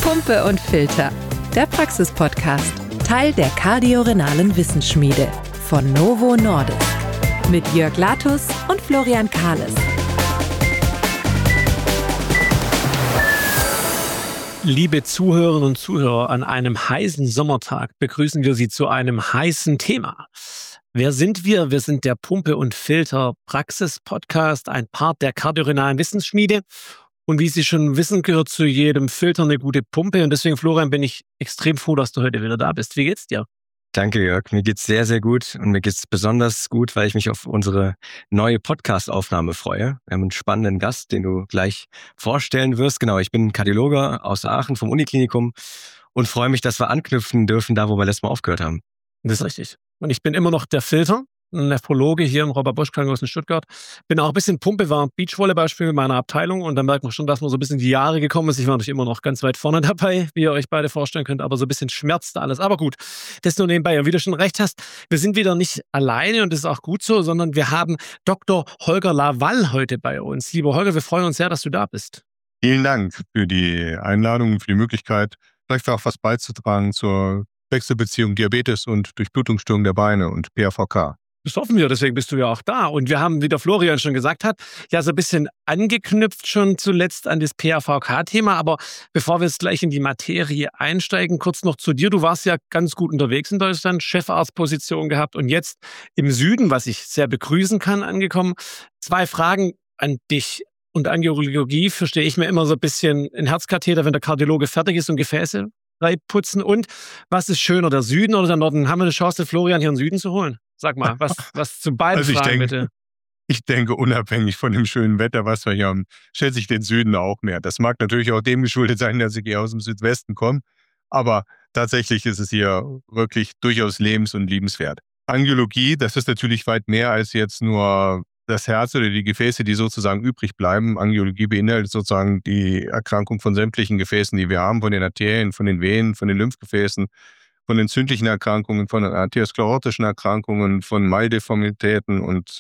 Pumpe und Filter, der Praxis-Podcast, Teil der Kardiorenalen Wissensschmiede von Novo Nordisk mit Jörg Latus und Florian Kahles. Liebe Zuhörerinnen und Zuhörer, an einem heißen Sommertag begrüßen wir Sie zu einem heißen Thema. Wer sind wir? Wir sind der Pumpe und Filter Praxis-Podcast, ein Part der Kardiorenalen Wissensschmiede. Und wie Sie schon wissen, gehört zu jedem Filter eine gute Pumpe. Und deswegen, Florian, bin ich extrem froh, dass du heute wieder da bist. Wie geht's dir? Danke, Jörg. Mir geht's sehr, sehr gut. Und mir geht's besonders gut, weil ich mich auf unsere neue Podcast-Aufnahme freue. Wir haben einen spannenden Gast, den du gleich vorstellen wirst. Genau, ich bin Kardiologe aus Aachen vom Uniklinikum und freue mich, dass wir anknüpfen dürfen, da wo wir letztes Mal aufgehört haben. Das ist richtig. Und ich bin immer noch der Filter, ein Nephrologe hier im Robert-Bosch-Krankenhaus in Stuttgart. Bin auch ein bisschen Pumpe, war Beachvolleyballspiel in meiner Abteilung und dann merkt man schon, dass man so ein bisschen die Jahre gekommen ist. Ich war natürlich immer noch ganz weit vorne dabei, wie ihr euch beide vorstellen könnt, aber so ein bisschen schmerzte alles. Aber gut, das nur nebenbei. Und wie du schon recht hast, wir sind wieder nicht alleine und das ist auch gut so, sondern wir haben Dr. Holger Lawall heute bei uns. Lieber Holger, wir freuen uns sehr, dass du da bist. Vielen Dank für die Einladung, für die Möglichkeit, vielleicht auch was beizutragen zur Wechselbeziehung Diabetes und Durchblutungsstörung der Beine und PAVK. Das hoffen wir, deswegen bist du ja auch da. Und wir haben, wie der Florian schon gesagt hat, ja so ein bisschen angeknüpft schon zuletzt an das PAVK-Thema. Aber bevor wir jetzt gleich in die Materie einsteigen, kurz noch zu dir. Du warst ja ganz gut unterwegs in Deutschland, Chefarztposition gehabt und jetzt im Süden, was ich sehr begrüßen kann, angekommen. 2 Fragen an dich. Und Angiologie verstehe ich mir immer so ein bisschen ein Herzkatheter, wenn der Kardiologe fertig ist und Gefäße putzen. Und was ist schöner, der Süden oder der Norden? Haben wir eine Chance, den Florian hier in den Süden zu holen? Sag mal, was zu beiden Fragen bitte. Ich denke, unabhängig von dem schönen Wetter, was wir hier haben, schätze ich den Süden auch mehr. Das mag natürlich auch dem geschuldet sein, dass ich eher aus dem Südwesten komme. Aber tatsächlich ist es hier wirklich durchaus lebens- und liebenswert. Angiologie, das ist natürlich weit mehr als jetzt nur das Herz oder die Gefäße, die sozusagen übrig bleiben. Angiologie beinhaltet sozusagen die Erkrankung von sämtlichen Gefäßen, die wir haben, von den Arterien, von den Venen, von den Lymphgefäßen, von entzündlichen Erkrankungen, von arteriosklerotischen Erkrankungen, von Maldeformitäten und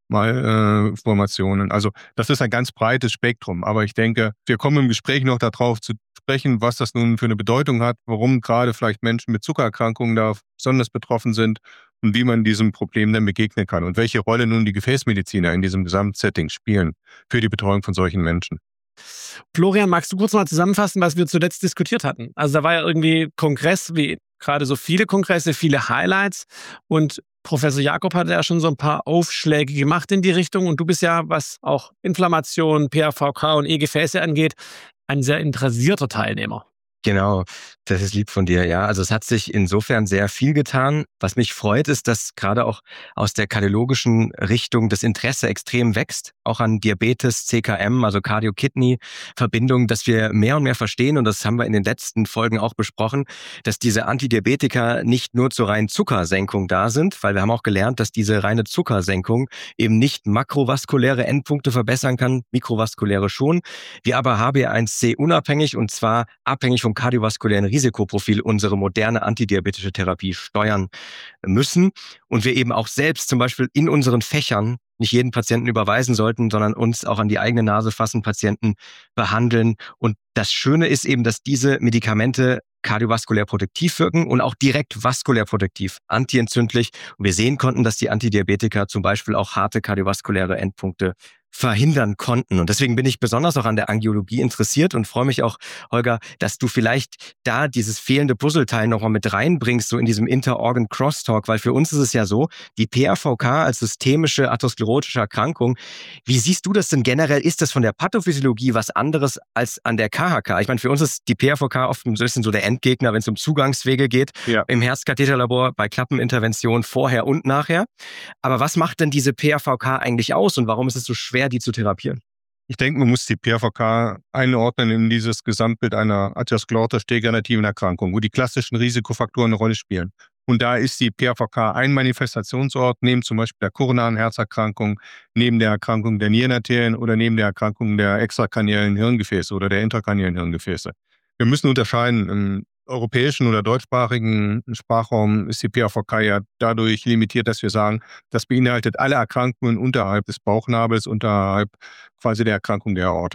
Malformationen. Also das ist ein ganz breites Spektrum. Aber ich denke, wir kommen im Gespräch noch darauf zu sprechen, was das nun für eine Bedeutung hat, warum gerade vielleicht Menschen mit Zuckererkrankungen da besonders betroffen sind und wie man diesem Problem dann begegnen kann und welche Rolle nun die Gefäßmediziner in diesem Gesamtsetting spielen für die Betreuung von solchen Menschen. Florian, magst du kurz mal zusammenfassen, was wir zuletzt diskutiert hatten? Also da war ja irgendwie Kongress, wie gerade so viele Kongresse, viele Highlights und Professor Jakob hatte ja schon so ein paar Aufschläge gemacht in die Richtung und du bist ja, was auch Inflammation, PAVK und E-Gefäße angeht, ein sehr interessierter Teilnehmer. Genau, das ist lieb von dir, ja. Also es hat sich insofern sehr viel getan. Was mich freut, ist, dass gerade auch aus der kardiologischen Richtung das Interesse extrem wächst, auch an Diabetes, CKM, also Cardio-Kidney-Verbindung, dass wir mehr und mehr verstehen, und das haben wir in den letzten Folgen auch besprochen, dass diese Antidiabetika nicht nur zur reinen Zuckersenkung da sind, weil wir haben auch gelernt, dass diese reine Zuckersenkung eben nicht makrovaskuläre Endpunkte verbessern kann, mikrovaskuläre schon, wir aber HbA1c unabhängig und zwar abhängig vom kardiovaskulären Risikoprofil unsere moderne antidiabetische Therapie steuern müssen und wir eben auch selbst zum Beispiel in unseren Fächern nicht jeden Patienten überweisen sollten, sondern uns auch an die eigene Nase fassen, Patienten behandeln. Und das Schöne ist eben, dass diese Medikamente kardiovaskulär protektiv wirken und auch direkt vaskulär protektiv, antientzündlich. Und wir sehen konnten, dass die Antidiabetika zum Beispiel auch harte kardiovaskuläre Endpunkte verhindern konnten. Und deswegen bin ich besonders auch an der Angiologie interessiert und freue mich auch, Holger, dass du vielleicht da dieses fehlende Puzzleteil nochmal mit reinbringst, so in diesem Inter-Organ-Crosstalk, weil für uns ist es ja so, die PAVK als systemische atherosklerotische Erkrankung, wie siehst du das denn generell? Ist das von der Pathophysiologie was anderes als an der KHK? Ich meine, für uns ist die PAVK oft ein bisschen so der Endgegner, wenn es um Zugangswege geht, ja. Im Herzkatheterlabor, bei Klappenintervention vorher und nachher. Aber was macht denn diese PAVK eigentlich aus und warum ist es so schwer, die zu therapieren? Ich denke, man muss die PAVK einordnen in dieses Gesamtbild einer atherosklerotisch-degenerativen Erkrankung, wo die klassischen Risikofaktoren eine Rolle spielen. Und da ist die PAVK ein Manifestationsort, neben zum Beispiel der koronaren Herzerkrankung, neben der Erkrankung der Nierenarterien oder neben der Erkrankung der extrakraniellen Hirngefäße oder der intrakraniellen Hirngefäße. Wir müssen unterscheiden, im europäischen oder deutschsprachigen Sprachraum ist die PAVK ja dadurch limitiert, dass wir sagen, das beinhaltet alle Erkrankungen unterhalb des Bauchnabels, unterhalb quasi der Erkrankung der Aorta.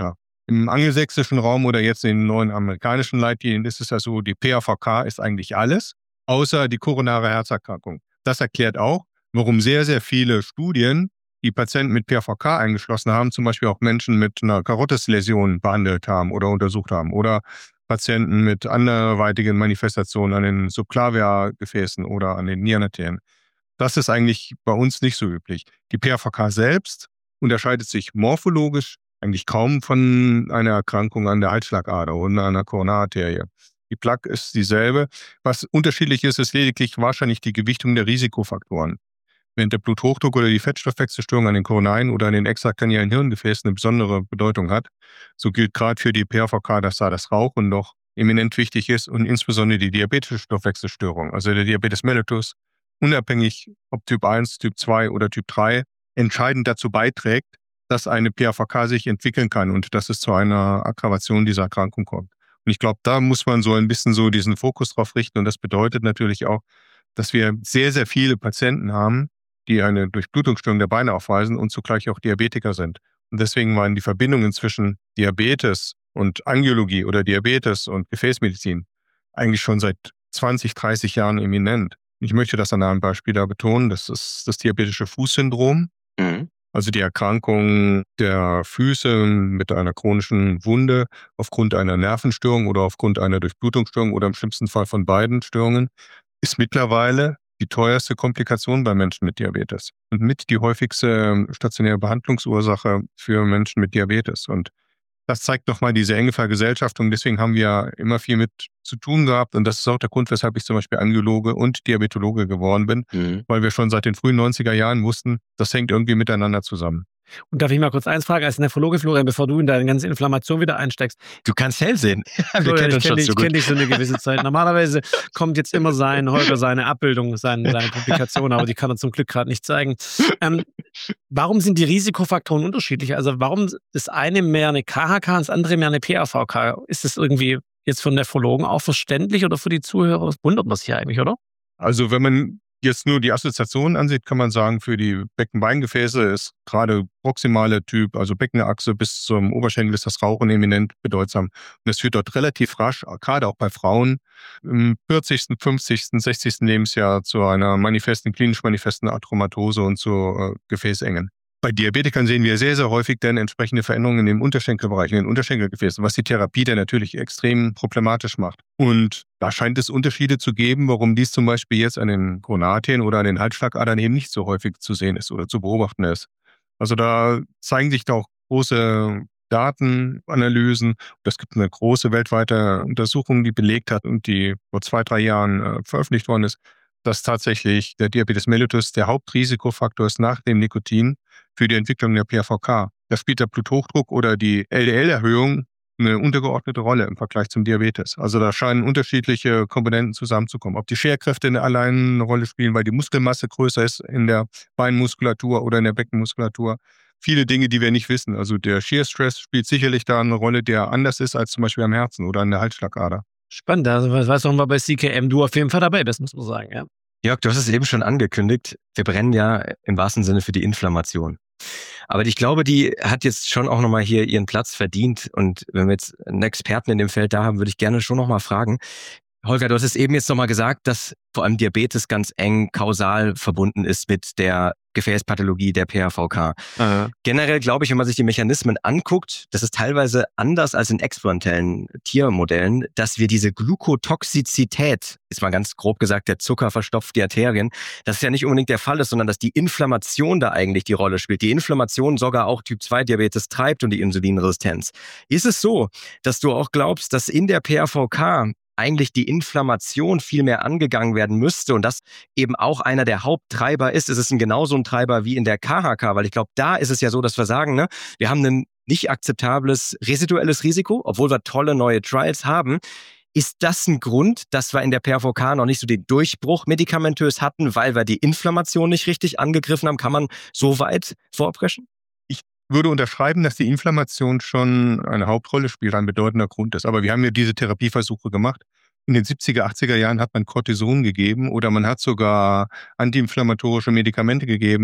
Im angelsächsischen Raum oder jetzt in den neuen amerikanischen Leitlinien ist es ja so, die PAVK ist eigentlich alles, außer die koronare Herzerkrankung. Das erklärt auch, warum sehr, sehr viele Studien die Patienten mit PAVK eingeschlossen haben, zum Beispiel auch Menschen mit einer Karotisläsion behandelt haben oder untersucht haben oder Patienten mit anderweitigen Manifestationen an den Subclavia-Gefäßen oder an den Nierenarterien. Das ist eigentlich bei uns nicht so üblich. Die PAVK selbst unterscheidet sich morphologisch eigentlich kaum von einer Erkrankung an der Halsschlagader oder einer Koronararterie. Die Plaque ist dieselbe. Was unterschiedlich ist, ist lediglich wahrscheinlich die Gewichtung der Risikofaktoren. Während der Bluthochdruck oder die Fettstoffwechselstörung an den koronaren oder an den extrakraniellen Hirngefäßen eine besondere Bedeutung hat, so gilt gerade für die PAVK, dass da das Rauchen noch eminent wichtig ist und insbesondere die diabetische Stoffwechselstörung, also der Diabetes mellitus, unabhängig ob Typ 1, Typ 2 oder Typ 3, entscheidend dazu beiträgt, dass eine PAVK sich entwickeln kann und dass es zu einer Aggravation dieser Erkrankung kommt. Und ich glaube, da muss man so ein bisschen so diesen Fokus drauf richten und das bedeutet natürlich auch, dass wir sehr, sehr viele Patienten haben, die eine Durchblutungsstörung der Beine aufweisen und zugleich auch Diabetiker sind. Und deswegen waren die Verbindungen zwischen Diabetes und Angiologie oder Diabetes und Gefäßmedizin eigentlich schon seit 20, 30 Jahren eminent. Ich möchte das an einem Beispiel da betonen, das ist das diabetische Fußsyndrom. Also die Erkrankung der Füße mit einer chronischen Wunde aufgrund einer Nervenstörung oder aufgrund einer Durchblutungsstörung oder im schlimmsten Fall von beiden Störungen ist mittlerweile die teuerste Komplikation bei Menschen mit Diabetes und mit die häufigste stationäre Behandlungsursache für Menschen mit Diabetes. Und das zeigt nochmal diese enge Vergesellschaftung. Deswegen haben wir immer viel mit zu tun gehabt. Und das ist auch der Grund, weshalb ich zum Beispiel Angiologe und Diabetologe geworden bin, weil wir schon seit den frühen 90er Jahren wussten, das hängt irgendwie miteinander zusammen. Und darf ich mal kurz eins fragen, als Nephrologe, Florian, bevor du in deine ganze Inflammation wieder einsteigst? Du kannst hell sehen. Wir kennen uns schon so gut. Ich kenne dich so eine gewisse Zeit. Normalerweise kommt jetzt immer Holger seine Abbildung, seine Publikation, aber die kann er zum Glück gerade nicht zeigen. Warum sind die Risikofaktoren unterschiedlich? Also warum ist eine mehr eine KHK und das andere mehr eine PAVK? Ist das irgendwie jetzt von Nephrologen auch verständlich oder für die Zuhörer? Das wundert man sich ja eigentlich, oder? Also wenn man jetzt nur die Assoziation ansieht, kann man sagen, für die Beckenbeingefäße ist gerade proximale Typ, also Beckenachse bis zum Oberschenkel ist das Rauchen eminent bedeutsam. Und es führt dort relativ rasch, gerade auch bei Frauen, im 40., 50., 60. Lebensjahr zu einer klinisch manifesten Arthromatose und zu Gefäßengen. Bei Diabetikern sehen wir sehr, sehr häufig dann entsprechende Veränderungen im Unterschenkelbereich, in den Unterschenkelgefäßen, was die Therapie dann natürlich extrem problematisch macht. Und da scheint es Unterschiede zu geben, warum dies zum Beispiel jetzt an den Koronararterien oder an den Halsschlagadern eben nicht so häufig zu sehen ist oder zu beobachten ist. Also da zeigen sich da auch große Datenanalysen. Es gibt eine große weltweite Untersuchung, die belegt hat und die vor 2, 3 Jahren veröffentlicht worden ist, dass tatsächlich der Diabetes mellitus der Hauptrisikofaktor ist nach dem Nikotin für die Entwicklung der PAVK. Da spielt der Bluthochdruck oder die LDL-Erhöhung eine untergeordnete Rolle im Vergleich zum Diabetes. Also da scheinen unterschiedliche Komponenten zusammenzukommen. Ob die Scherkräfte allein eine Rolle spielen, weil die Muskelmasse größer ist in der Beinmuskulatur oder in der Beckenmuskulatur. Viele Dinge, die wir nicht wissen. Also der Shear Stress spielt sicherlich da eine Rolle, der anders ist als zum Beispiel am Herzen oder an der Halsschlagader. Spannend, also was weißt du, warum bei CKM du auf jeden Fall dabei bist, muss man sagen, ja. Jörg, du hast es eben schon angekündigt. Wir brennen ja im wahrsten Sinne für die Inflammation. Aber ich glaube, die hat jetzt schon auch nochmal hier ihren Platz verdient. Und wenn wir jetzt einen Experten in dem Feld da haben, würde ich gerne schon nochmal fragen. Holger, du hast es eben jetzt nochmal gesagt, dass vor allem Diabetes ganz eng kausal verbunden ist mit der Gefäßpathologie der PAVK. Generell glaube ich, wenn man sich die Mechanismen anguckt, das ist teilweise anders als in experimentellen Tiermodellen, dass wir diese Glukotoxizität, ist mal ganz grob gesagt, der Zucker verstopft die Arterien, dass es ja nicht unbedingt der Fall ist, sondern dass die Inflammation da eigentlich die Rolle spielt. Die Inflammation sogar auch Typ-2-Diabetes treibt und die Insulinresistenz. Ist es so, dass du auch glaubst, dass in der PAVK eigentlich die Inflammation viel mehr angegangen werden müsste und das eben auch einer der Haupttreiber ist? Ist es genauso ein Treiber wie in der KHK? Weil ich glaube, da ist es ja so, dass wir sagen, ne, wir haben ein nicht akzeptables residuelles Risiko, obwohl wir tolle neue Trials haben. Ist das ein Grund, dass wir in der PAVK noch nicht so den Durchbruch medikamentös hatten, weil wir die Inflammation nicht richtig angegriffen haben? Kann man so weit vorpreschen? Ich würde unterschreiben, dass die Inflammation schon eine Hauptrolle spielt, ein bedeutender Grund ist. Aber wir haben ja diese Therapieversuche gemacht. In den 70er, 80er Jahren hat man Cortison gegeben oder man hat sogar antiinflammatorische Medikamente gegeben,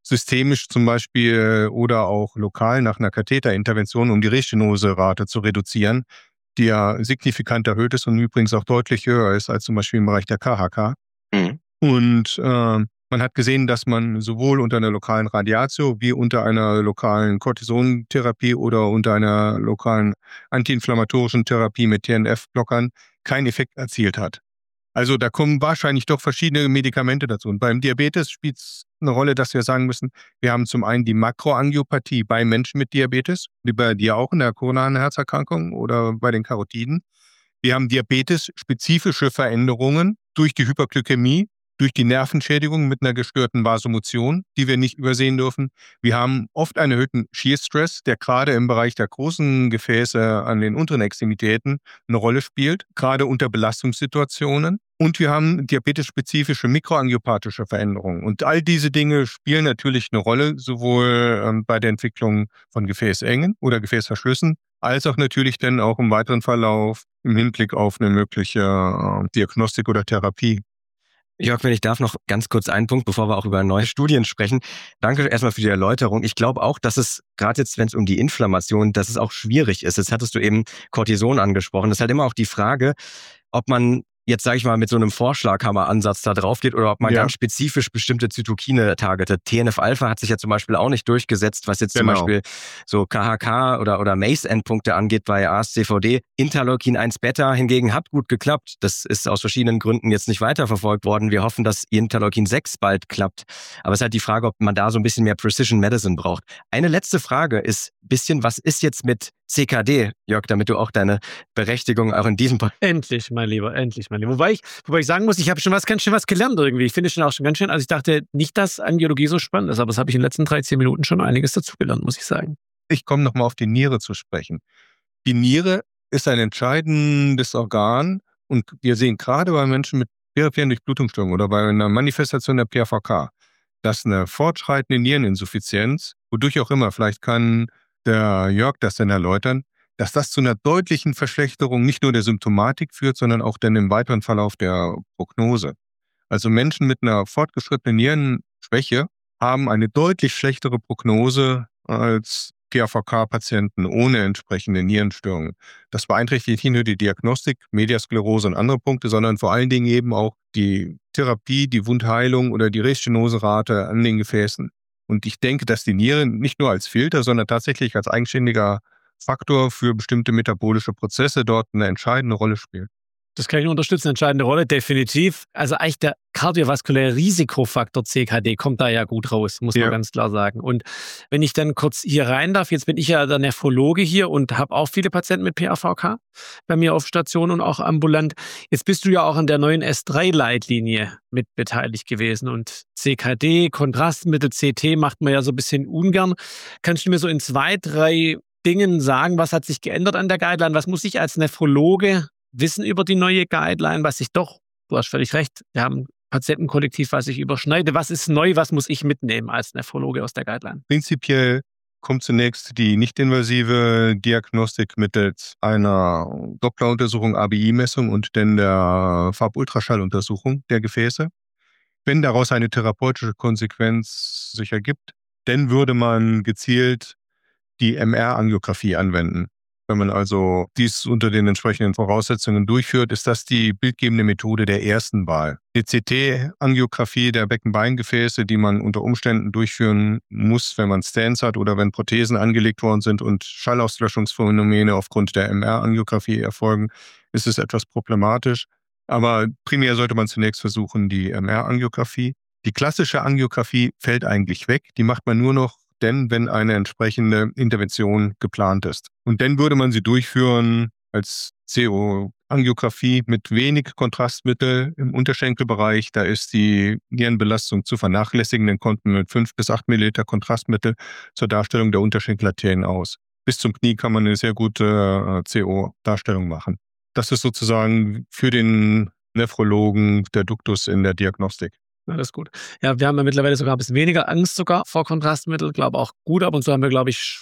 systemisch zum Beispiel oder auch lokal nach einer Katheterintervention, um die Restenoserate zu reduzieren, die ja signifikant erhöht ist und übrigens auch deutlich höher ist als zum Beispiel im Bereich der KHK. Mhm. Und man hat gesehen, dass man sowohl unter einer lokalen Radiatio wie unter einer lokalen Cortisontherapie oder unter einer lokalen antiinflammatorischen Therapie mit TNF-Blockern keinen Effekt erzielt hat. Also da kommen wahrscheinlich doch verschiedene Medikamente dazu. Und beim Diabetes spielt es eine Rolle, dass wir sagen müssen, wir haben zum einen die Makroangiopathie bei Menschen mit Diabetes, wie bei dir auch in der koronaren Herzerkrankung oder bei den Karotiden. Wir haben diabetes-spezifische Veränderungen durch die Hyperglykämie, durch die Nervenschädigung mit einer gestörten Vasomotion, die wir nicht übersehen dürfen. Wir haben oft einen erhöhten Shear Stress, der gerade im Bereich der großen Gefäße an den unteren Extremitäten eine Rolle spielt, gerade unter Belastungssituationen. Und wir haben diabetes-spezifische mikroangiopathische Veränderungen. Und all diese Dinge spielen natürlich eine Rolle, sowohl bei der Entwicklung von Gefäßengen oder Gefäßverschlüssen, als auch natürlich dann auch im weiteren Verlauf im Hinblick auf eine mögliche Diagnostik oder Therapie. Jörg, wenn ich darf, noch ganz kurz einen Punkt, bevor wir auch über neue Studien sprechen. Danke erstmal für die Erläuterung. Ich glaube auch, dass es, gerade jetzt, wenn es um die Inflammation, dass es auch schwierig ist. Jetzt hattest du eben Cortison angesprochen. Das ist halt immer auch die Frage, ob man jetzt, sage ich mal, mit so einem Vorschlaghammer-Ansatz da drauf geht oder ob man ganz spezifisch bestimmte Zytokine targetet. TNF-Alpha hat sich ja zum Beispiel auch nicht durchgesetzt, was jetzt zum Beispiel so KHK oder MACE-Endpunkte angeht bei ASCVD. Interleukin 1-Beta hingegen hat gut geklappt. Das ist aus verschiedenen Gründen jetzt nicht weiterverfolgt worden. Wir hoffen, dass Interleukin 6 bald klappt. Aber es ist halt die Frage, ob man da so ein bisschen mehr Precision Medicine braucht. Eine letzte Frage ist was ist jetzt mit CKD, Jörg, damit du auch deine Berechtigung auch in diesem Endlich, mein Lieber, endlich, mein Lieber. Wobei ich sagen muss, ich habe schon ganz schön was gelernt irgendwie. Ich finde es schon auch schon ganz schön. Also ich dachte nicht, dass Angiologie so spannend ist, aber das habe ich in den letzten 13 Minuten schon einiges dazugelernt, muss ich sagen. Ich komme nochmal auf die Niere zu sprechen. Die Niere ist ein entscheidendes Organ und wir sehen gerade bei Menschen mit peripheren Durchblutungsstörungen oder bei einer Manifestation der PAVK, dass eine fortschreitende Niereninsuffizienz, wodurch auch immer, vielleicht kann der Jörg das dann erläutern, dass das zu einer deutlichen Verschlechterung nicht nur der Symptomatik führt, sondern auch dann im weiteren Verlauf der Prognose. Also Menschen mit einer fortgeschrittenen Nierenschwäche haben eine deutlich schlechtere Prognose als PAVK-Patienten ohne entsprechende Nierenstörungen. Das beeinträchtigt nicht nur die Diagnostik, Mediasklerose und andere Punkte, sondern vor allen Dingen eben auch die Therapie, die Wundheilung oder die Restenoserate an den Gefäßen. Und ich denke, dass die Niere nicht nur als Filter, sondern tatsächlich als eigenständiger Faktor für bestimmte metabolische Prozesse dort eine entscheidende Rolle spielt. Das kann ich nur unterstützen, entscheidende Rolle, definitiv. Also eigentlich der kardiovaskuläre Risikofaktor CKD kommt da ja gut raus, muss man ganz klar sagen. Und wenn ich dann kurz hier rein darf, jetzt bin ich ja der Nephrologe hier und habe auch viele Patienten mit PAVK bei mir auf Station und auch ambulant. Jetzt bist du ja auch an der neuen S3-Leitlinie mit beteiligt gewesen und CKD, Kontrastmittel, CT macht man ja so ein bisschen ungern. Kannst du mir so in 2, 3 Dingen sagen, was hat sich geändert an der Guideline? Was muss ich als Nephrologe wissen über die neue Guideline, was ich doch, du hast völlig recht, wir haben ein Patientenkollektiv, was ich überschneide. Was ist neu, was muss ich mitnehmen als Nephrologe aus der Guideline? Prinzipiell kommt zunächst die nicht-invasive Diagnostik mittels einer Doppleruntersuchung, ABI-Messung und dann der Farbultraschalluntersuchung der Gefäße. Wenn daraus eine therapeutische Konsequenz sich ergibt, dann würde man gezielt die MR-Angiografie anwenden. Wenn man also dies unter den entsprechenden Voraussetzungen durchführt, ist das die bildgebende Methode der ersten Wahl. Die CT-Angiografie der Beckenbeingefäße, die man unter Umständen durchführen muss, wenn man Stents hat oder wenn Prothesen angelegt worden sind und Schallauslöschungsphänomene aufgrund der MR-Angiografie erfolgen, ist es etwas problematisch. Aber primär sollte man zunächst versuchen, die MR-Angiografie. Die klassische Angiografie fällt eigentlich weg. Die macht man nur noch wenn eine entsprechende Intervention geplant ist. Und dann würde man sie durchführen als CO-Angiografie mit wenig Kontrastmittel im Unterschenkelbereich. Da ist die Nierenbelastung zu vernachlässigen. Dann kommt man mit 5 bis 8 Milliliter Kontrastmittel zur Darstellung der Unterschenkelarterien aus. Bis zum Knie kann man eine sehr gute CO-Darstellung machen. Das ist sozusagen für den Nephrologen der Duktus in der Diagnostik. Ja, das ist gut. Ja, wir haben ja mittlerweile sogar ein bisschen weniger Angst sogar vor Kontrastmitteln. Ich glaube auch gut. Ab und zu haben wir, glaube ich,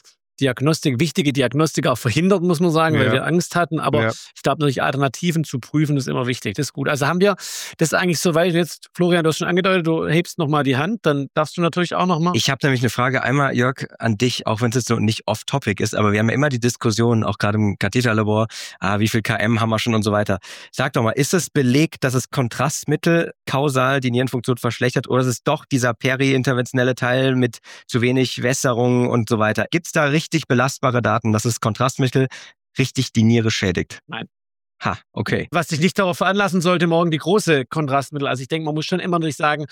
Diagnostik, wichtige Diagnostik auch verhindert, muss man sagen, weil wir Angst hatten. Aber ich glaube natürlich, Alternativen zu prüfen ist immer wichtig. Das ist gut. Also haben wir das eigentlich soweit. Jetzt, Florian, du hast schon angedeutet, du hebst nochmal die Hand, dann darfst du natürlich auch nochmal. Ich habe nämlich eine Frage einmal, Jörg, an dich, auch wenn es jetzt so nicht off-topic ist, aber wir haben ja immer die Diskussion, auch gerade im Katheterlabor, wie viel km haben wir schon und so weiter. Sag doch mal, ist es belegt, dass es Kontrastmittel kausal die Nierenfunktion verschlechtert oder ist es doch dieser peri-interventionelle Teil mit zu wenig Wässerung und so weiter? Gibt es da richtig belastbare Daten, dass es Kontrastmittel richtig die Niere schädigt? Nein. Ha, okay. Was dich nicht darauf veranlassen sollte, morgen die große Kontrastmittel. Also ich denke, man muss schon immer nicht sagen,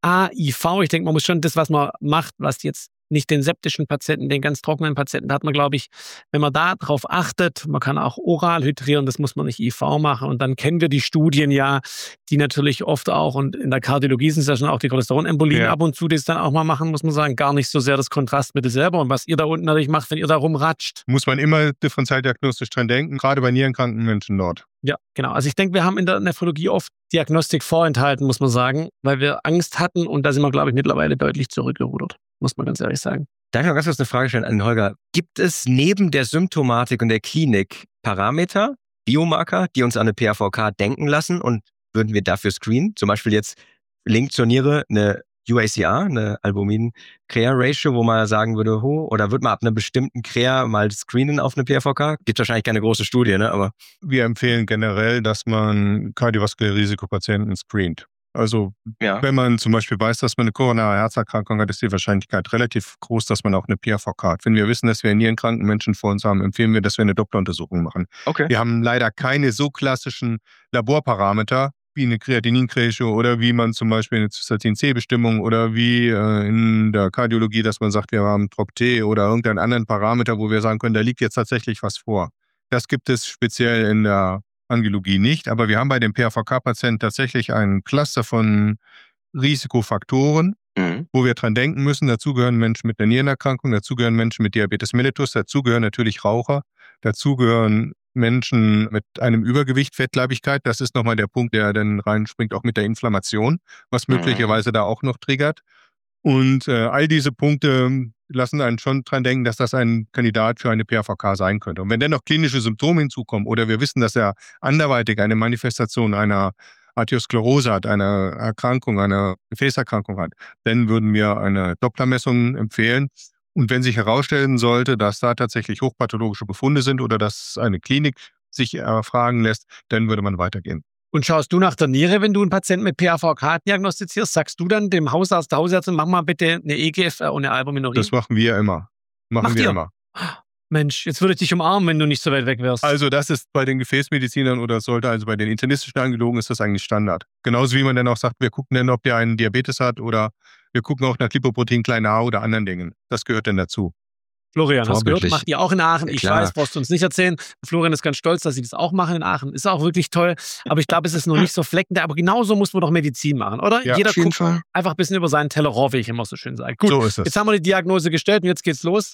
IV. Ich denke, man muss schon das, was man macht, was jetzt nicht den septischen Patienten, den ganz trockenen Patienten, da hat man, glaube ich, wenn man da drauf achtet, man kann auch oral hydrieren, das muss man nicht IV machen. Und dann kennen wir die Studien ja, die natürlich oft auch, und in der Kardiologie sind es ja schon auch die Cholesterolembolien ab und zu, die es dann auch mal machen, muss man sagen, gar nicht so sehr das Kontrastmittel selber. Und was ihr da unten natürlich macht, wenn ihr da rumratscht. Muss man immer differenzialdiagnostisch dran denken, gerade bei nierenkranken Menschen dort. Ja, genau. Also ich denke, wir haben in der Nephrologie oft Diagnostik vorenthalten, muss man sagen, weil wir Angst hatten und da sind wir, glaube ich, mittlerweile deutlich zurückgerudert, muss man ganz ehrlich sagen. Darf ich noch ganz kurz eine Frage stellen an den Holger? Gibt es neben der Symptomatik und der Klinik Parameter, Biomarker, die uns an eine PAVK denken lassen und würden wir dafür screenen? Zum Beispiel jetzt Link zur Niere, eine UACR, eine Albumin-Crea-Ratio, wo man sagen würde, oder wird man ab einer bestimmten Crea mal screenen auf eine PAVK? Gibt wahrscheinlich keine große Studie, ne? Aber wir empfehlen generell, dass man kardiovaskuläre Risikopatienten screent. Also wenn man zum Beispiel weiß, dass man eine koronare Herzerkrankung hat, ist die Wahrscheinlichkeit relativ groß, dass man auch eine PAVK hat. Wenn wir wissen, dass wir nierenkranken Menschen vor uns haben, empfehlen wir, dass wir eine Doppleruntersuchung machen. Okay. Wir haben leider keine so klassischen Laborparameter, wie eine Kreatinin-Ratio oder wie man zum Beispiel eine Cystatin-C-Bestimmung oder wie in der Kardiologie, dass man sagt, wir haben TROP-T oder irgendeinen anderen Parameter, wo wir sagen können, da liegt jetzt tatsächlich was vor. Das gibt es speziell in der Angiologie nicht, aber wir haben bei den PAVK-Patienten tatsächlich einen Cluster von Risikofaktoren, wo wir dran denken müssen. Dazu gehören Menschen mit einer Nierenerkrankung, dazu gehören Menschen mit Diabetes mellitus, dazu gehören natürlich Raucher, dazu gehören Menschen mit einem Übergewicht, Fettleibigkeit. Das ist nochmal der Punkt, der dann reinspringt, auch mit der Inflammation, was möglicherweise da auch noch triggert. Und all diese Punkte lassen einen schon dran denken, dass das ein Kandidat für eine PAVK sein könnte. Und wenn dann noch klinische Symptome hinzukommen oder wir wissen, dass er anderweitig eine Manifestation einer Arteriosklerose hat, eine Erkrankung, eine Gefäßerkrankung hat, dann würden wir eine Dopplermessung empfehlen. Und wenn sich herausstellen sollte, dass da tatsächlich hochpathologische Befunde sind oder dass eine Klinik sich erfragen lässt, dann würde man weitergehen. Und schaust du nach der Niere, wenn du einen Patienten mit PAVK diagnostizierst, sagst du dann dem Hausarzt, der Hausärztin, mach mal bitte eine EGFR und eine Albuminurin? Das machen wir immer. Machen wir immer. Mensch, jetzt würde ich dich umarmen, wenn du nicht so weit weg wärst. Also das ist bei den Gefäßmedizinern oder sollte also bei den internistischen Angiologen ist das eigentlich Standard. Genauso wie man dann auch sagt, wir gucken dann, ob der einen Diabetes hat oder wir gucken auch nach Lipoprotein klein a oder anderen Dingen. Das gehört dann dazu. Florian, hast du gehört, macht ihr auch in Aachen. Ja, ich weiß, brauchst du uns nicht erzählen. Florian ist ganz stolz, dass sie das auch machen in Aachen. Ist auch wirklich toll. Aber ich glaube, es ist noch nicht so fleckend. Aber genauso muss man doch Medizin machen, oder? Ja, jeder guckt einfach ein bisschen über seinen Tellerrand, wie ich immer so schön sage. Gut, so ist es. Jetzt haben wir die Diagnose gestellt und jetzt geht's los.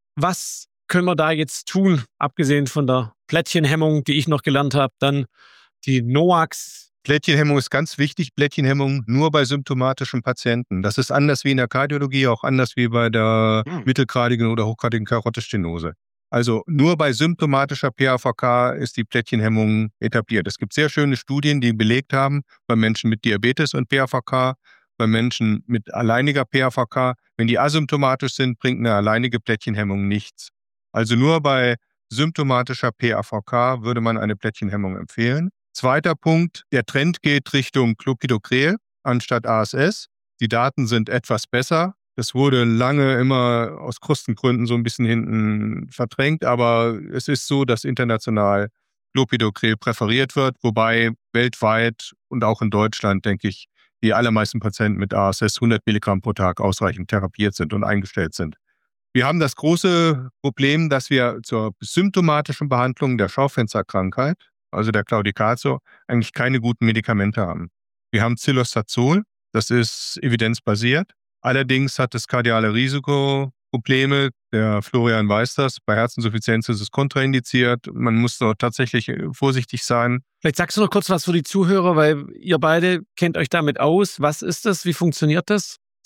Was können wir da jetzt tun, abgesehen von der Plättchenhemmung, die ich noch gelernt habe, dann die NOACs? Plättchenhemmung ist ganz wichtig. Plättchenhemmung nur bei symptomatischen Patienten. Das ist anders wie in der Kardiologie, auch anders wie bei der mittelgradigen oder hochgradigen Karotisstenose. Also nur bei symptomatischer PAVK ist die Plättchenhemmung etabliert. Es gibt sehr schöne Studien, die belegt haben, bei Menschen mit Diabetes und PAVK, bei Menschen mit alleiniger PAVK. Wenn die asymptomatisch sind, bringt eine alleinige Plättchenhemmung nichts. Also nur bei symptomatischer PAVK würde man eine Plättchenhemmung empfehlen. Zweiter Punkt, der Trend geht Richtung Clopidogrel anstatt ASS. Die Daten sind etwas besser. Das wurde lange immer aus Kostengründen so ein bisschen hinten verdrängt, aber es ist so, dass international Clopidogrel präferiert wird, wobei weltweit und auch in Deutschland, denke ich, die allermeisten Patienten mit ASS 100 Milligramm pro Tag ausreichend therapiert sind und eingestellt sind. Wir haben das große Problem, dass wir zur symptomatischen Behandlung der Schaufensterkrankheit, also der Claudicatio, eigentlich keine guten Medikamente haben. Wir haben Cilostazol, das ist evidenzbasiert. Allerdings hat es kardiale Risikoprobleme. Der Florian weiß das. Bei Herzinsuffizienz ist es kontraindiziert. Man muss dort tatsächlich vorsichtig sein. Vielleicht sagst du noch kurz was für die Zuhörer, weil ihr beide kennt euch damit aus. Was ist das? Wie funktioniert das?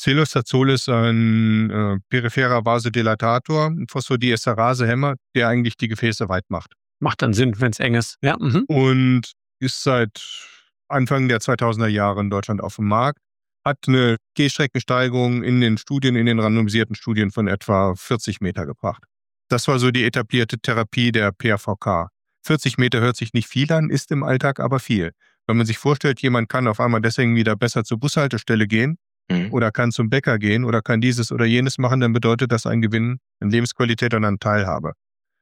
Cilostazol ist ein peripherer Vasodilatator, ein Phosphodiesterase-Hemmer, der eigentlich die Gefäße weit macht. Macht dann Sinn, wenn es eng ist. Ja. Und ist seit Anfang der 2000er Jahre in Deutschland auf dem Markt, hat eine Gehstreckensteigerung in den randomisierten Studien von etwa 40 Meter gebracht. Das war so die etablierte Therapie der PAVK. 40 Meter hört sich nicht viel an, ist im Alltag aber viel. Wenn man sich vorstellt, jemand kann auf einmal deswegen wieder besser zur Bushaltestelle gehen oder kann zum Bäcker gehen oder kann dieses oder jenes machen, dann bedeutet das ein Gewinn an Lebensqualität und an Teilhabe.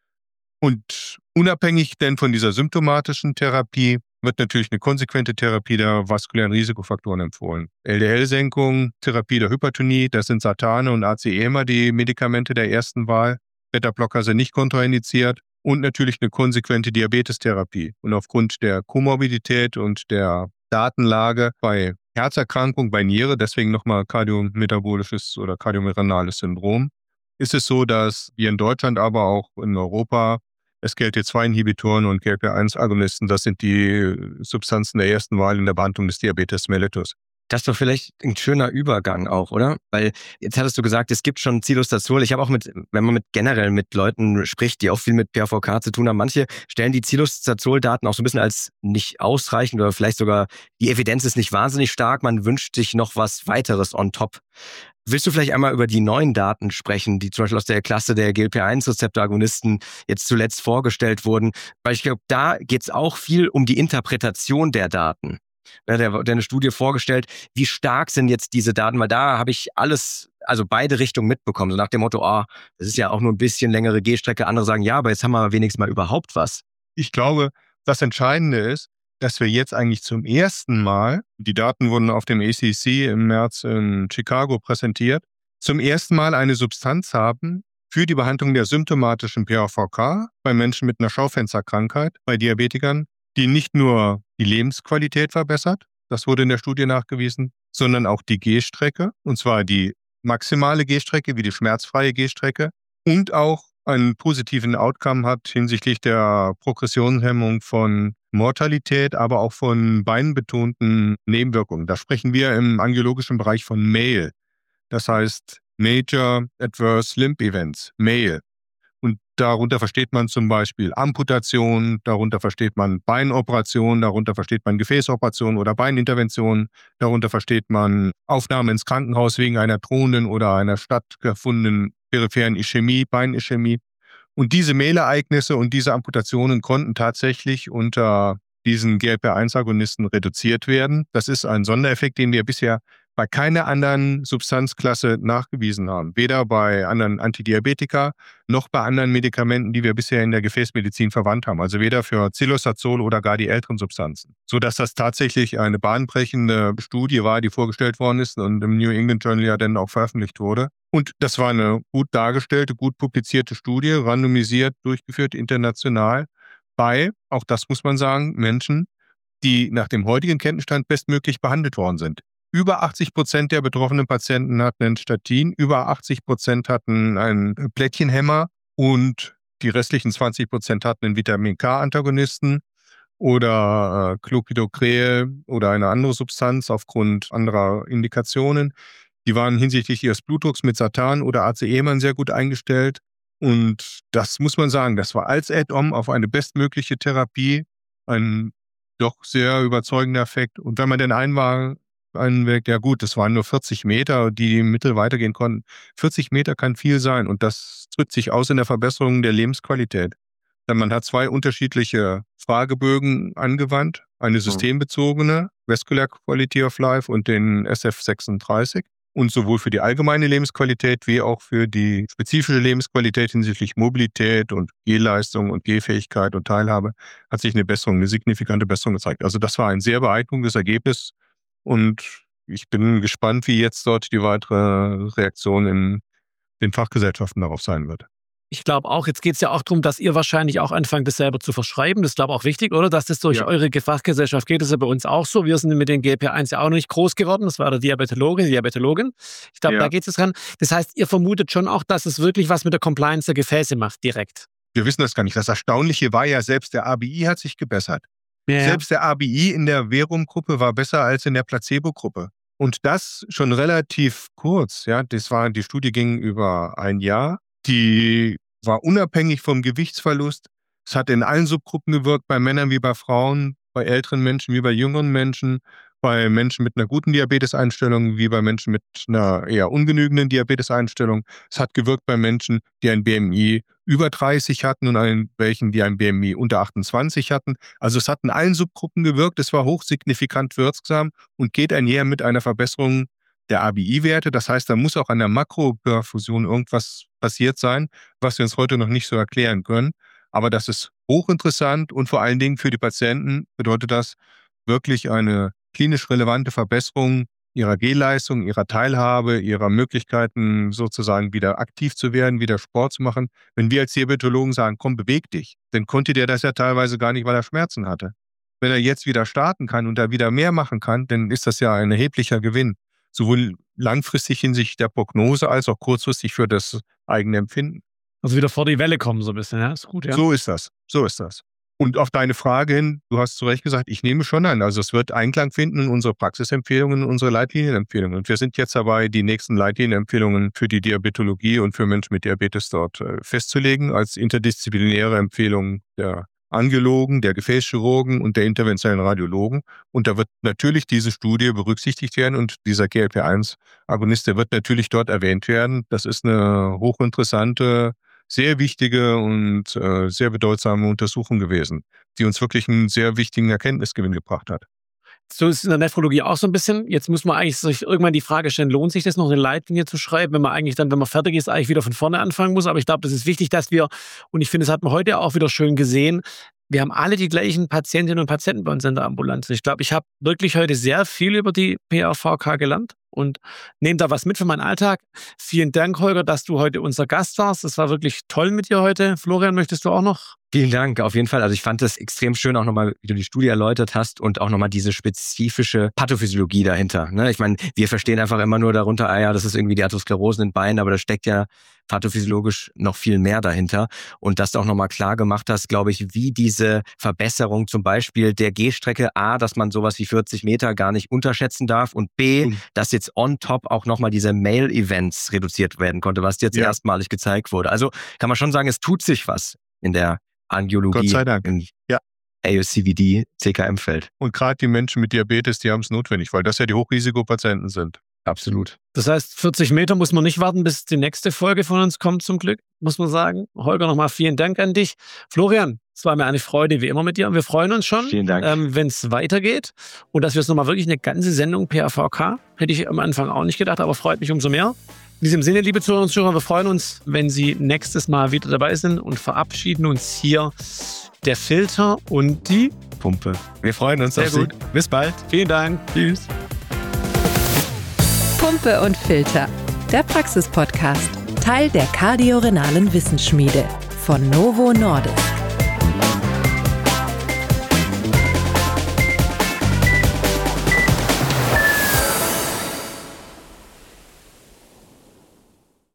Und unabhängig denn von dieser symptomatischen Therapie wird natürlich eine konsequente Therapie der vaskulären Risikofaktoren empfohlen. LDL-Senkung, Therapie der Hypertonie, das sind Sartane und ACE-Hämmer die Medikamente der ersten Wahl. Beta-Blocker sind nicht kontraindiziert. Und natürlich eine konsequente Diabetestherapie. Und aufgrund der Komorbidität und der Datenlage bei Herzerkrankung, bei Niere, deswegen nochmal kardiometabolisches oder kardiorenales Syndrom, ist es so, dass wir in Deutschland, aber auch in Europa SGLT2-Inhibitoren und GLP-1-Agonisten, das sind die Substanzen der ersten Wahl in der Behandlung des Diabetes mellitus. Das ist doch vielleicht ein schöner Übergang auch, oder? Weil jetzt hattest du gesagt, es gibt schon Cilostazol. Ich habe auch wenn man generell mit Leuten spricht, die auch viel mit PAVK zu tun haben, manche stellen die Cilostazol-Daten auch so ein bisschen als nicht ausreichend oder vielleicht sogar die Evidenz ist nicht wahnsinnig stark. Man wünscht sich noch was weiteres on top. Willst du vielleicht einmal über die neuen Daten sprechen, die zum Beispiel aus der Klasse der GLP-1-Rezeptoragonisten jetzt zuletzt vorgestellt wurden? Weil ich glaube, da geht es auch viel um die Interpretation der Daten. Der hat eine Studie vorgestellt, wie stark sind jetzt diese Daten, weil da habe ich alles, also beide Richtungen mitbekommen, so nach dem Motto, das ist ja auch nur ein bisschen längere Gehstrecke, andere sagen, ja, aber jetzt haben wir wenigstens mal überhaupt was. Ich glaube, das Entscheidende ist, dass wir jetzt eigentlich zum ersten Mal, die Daten wurden auf dem ACC im März in Chicago präsentiert, zum ersten Mal eine Substanz haben für die Behandlung der symptomatischen PAVK bei Menschen mit einer Schaufensterkrankheit, bei Diabetikern, die nicht nur die Lebensqualität verbessert, das wurde in der Studie nachgewiesen, sondern auch die Gehstrecke, und zwar die maximale Gehstrecke wie die schmerzfreie Gehstrecke und auch einen positiven Outcome hat hinsichtlich der Progressionshemmung von Mortalität, aber auch von beinbetonten Nebenwirkungen. Da sprechen wir im angiologischen Bereich von MAIL, das heißt Major Adverse Limb Events, MAIL. Und darunter versteht man zum Beispiel Amputation, darunter versteht man Beinoperationen, darunter versteht man Gefäßoperationen oder Beininterventionen, darunter versteht man Aufnahme ins Krankenhaus wegen einer drohenden oder einer stattgefundenen peripheren Ischämie, Beinischämie. Und diese Mehlereignisse und diese Amputationen konnten tatsächlich unter diesen GLP-1-Agonisten reduziert werden. Das ist ein Sondereffekt, den wir bisher bei keiner anderen Substanzklasse nachgewiesen haben. Weder bei anderen Antidiabetika noch bei anderen Medikamenten, die wir bisher in der Gefäßmedizin verwandt haben. Also weder für Cilostazol oder gar die älteren Substanzen. Sodass das tatsächlich eine bahnbrechende Studie war, die vorgestellt worden ist und im New England Journal ja dann auch veröffentlicht wurde. Und das war eine gut dargestellte, gut publizierte Studie, randomisiert, durchgeführt, international, bei, auch das muss man sagen, Menschen, die nach dem heutigen Kenntnisstand bestmöglich behandelt worden sind. Über 80% der betroffenen Patienten hatten ein Statin, über 80% hatten einen Plättchenhemmer und die restlichen 20% hatten einen Vitamin-K-Antagonisten oder Clopidogrel oder eine andere Substanz aufgrund anderer Indikationen. Die waren hinsichtlich ihres Blutdrucks mit Sartan oder ACE-Hämmern sehr gut eingestellt. Und das muss man sagen, das war als Add-on auf eine bestmögliche Therapie ein doch sehr überzeugender Effekt. Und wenn man denn einwirkt, ja gut, das waren nur 40 Meter, die mittel weitergehen konnten. 40 Meter kann viel sein und das drückt sich aus in der Verbesserung der Lebensqualität. Denn man hat 2 unterschiedliche Fragebögen angewandt, eine systembezogene, Vascular Quality of Life und den SF36. Und sowohl für die allgemeine Lebensqualität wie auch für die spezifische Lebensqualität hinsichtlich Mobilität und Gehleistung und Gehfähigkeit und Teilhabe hat sich eine signifikante Besserung gezeigt. Also das war ein sehr beeindruckendes Ergebnis und ich bin gespannt, wie jetzt dort die weitere Reaktion in den Fachgesellschaften darauf sein wird. Ich glaube auch, jetzt geht es ja auch darum, dass ihr wahrscheinlich auch anfangt, das selber zu verschreiben. Das ist, glaube ich, auch wichtig, oder? Dass das durch eure Fachgesellschaft geht. Das ist ja bei uns auch so. Wir sind mit den GLP-1 ja auch noch nicht groß geworden. Das war der Diabetologe, die Diabetologin. Ich glaube, da geht es dran. Das heißt, ihr vermutet schon auch, dass es wirklich was mit der Compliance der Gefäße macht, direkt. Wir wissen das gar nicht. Das Erstaunliche war ja, selbst der ABI hat sich gebessert. Ja. Selbst der ABI in der Verum-Gruppe war besser als in der Placebo-Gruppe. Und das schon relativ kurz. Ja, die Studie ging über ein Jahr. Die war unabhängig vom Gewichtsverlust. Es hat in allen Subgruppen gewirkt, bei Männern wie bei Frauen, bei älteren Menschen wie bei jüngeren Menschen, bei Menschen mit einer guten Diabeteseinstellung wie bei Menschen mit einer eher ungenügenden Diabeteseinstellung. Es hat gewirkt bei Menschen, die ein BMI über 30 hatten und an welchen, die ein BMI unter 28 hatten. Also es hat in allen Subgruppen gewirkt. Es war hochsignifikant wirksam und geht einher mit einer Verbesserung der ABI-Werte. Das heißt, da muss auch an der Makroperfusion irgendwas passiert sein, was wir uns heute noch nicht so erklären können. Aber das ist hochinteressant und vor allen Dingen für die Patienten bedeutet das wirklich eine klinisch relevante Verbesserung ihrer Gehleistung, ihrer Teilhabe, ihrer Möglichkeiten sozusagen wieder aktiv zu werden, wieder Sport zu machen. Wenn wir als Diabetologen sagen, komm, beweg dich, dann konnte der das ja teilweise gar nicht, weil er Schmerzen hatte. Wenn er jetzt wieder starten kann und da wieder mehr machen kann, dann ist das ja ein erheblicher Gewinn. Sowohl langfristig hinsichtlich der Prognose als auch kurzfristig für das eigene Empfinden. Also wieder vor die Welle kommen so ein bisschen, ja? Ist gut, ja? So ist das. Und auf deine Frage hin, du hast zu Recht gesagt, ich nehme schon an. Also es wird Einklang finden in unsere Praxisempfehlungen, in unsere Leitlinienempfehlungen. Und wir sind jetzt dabei, die nächsten Leitlinienempfehlungen für die Diabetologie und für Menschen mit Diabetes dort festzulegen, als interdisziplinäre Empfehlung der Angiologen, der Gefäßchirurgen und der interventionellen Radiologen. Und da wird natürlich diese Studie berücksichtigt werden und dieser GLP-1-Agonist, der wird natürlich dort erwähnt werden. Das ist eine hochinteressante, sehr wichtige und sehr bedeutsame Untersuchung gewesen, die uns wirklich einen sehr wichtigen Erkenntnisgewinn gebracht hat. So ist es in der Nephrologie auch so ein bisschen. Jetzt muss man eigentlich sich irgendwann die Frage stellen, lohnt sich das noch, eine Leitlinie zu schreiben, wenn man eigentlich dann, wenn man fertig ist, eigentlich wieder von vorne anfangen muss. Aber ich glaube, das ist wichtig, dass wir, und ich finde, das hat man heute auch wieder schön gesehen, wir haben alle die gleichen Patientinnen und Patienten bei uns in der Ambulanz. Ich glaube, ich habe wirklich heute sehr viel über die PAVK gelernt und nehme da was mit für meinen Alltag. Vielen Dank, Holger, dass du heute unser Gast warst. Das war wirklich toll mit dir heute. Florian, möchtest du auch noch? Vielen Dank, auf jeden Fall. Also ich fand das extrem schön, auch nochmal, wie du die Studie erläutert hast und auch nochmal diese spezifische Pathophysiologie dahinter. Ich meine, wir verstehen einfach immer nur darunter, das ist irgendwie die Atherosklerose in den Beinen, aber da steckt ja pathophysiologisch noch viel mehr dahinter. Und dass du auch nochmal klar gemacht hast, glaube ich, wie diese Verbesserung zum Beispiel der Gehstrecke, A, dass man sowas wie 40 Meter gar nicht unterschätzen darf und B, dass jetzt on top auch nochmal diese Mail-Events reduziert werden konnte, was jetzt erstmalig gezeigt wurde. Also kann man schon sagen, es tut sich was in der Angiologie, Gott sei Dank. Im ASCVD, CKM-Feld. Und gerade die Menschen mit Diabetes, die haben es notwendig, weil das ja die Hochrisikopatienten sind. Absolut. Das heißt, 40 Meter muss man nicht warten, bis die nächste Folge von uns kommt, zum Glück, muss man sagen. Holger, nochmal vielen Dank an dich. Florian, es war mir eine Freude, wie immer mit dir. Und wir freuen uns schon, wenn es weitergeht. Und dass wir es nochmal wirklich eine ganze Sendung PAVK, hätte ich am Anfang auch nicht gedacht, aber freut mich umso mehr. In diesem Sinne, liebe Zuhörer und Zuhörer, wir freuen uns, wenn Sie nächstes Mal wieder dabei sind und verabschieden uns hier der Filter und die Pumpe. Wir freuen uns sehr auf gut. Sie. Bis bald. Vielen Dank. Tschüss. Pumpe und Filter, der Praxis-Podcast, Teil der kardiorenalen Wissensschmiede von Novo Nordisk.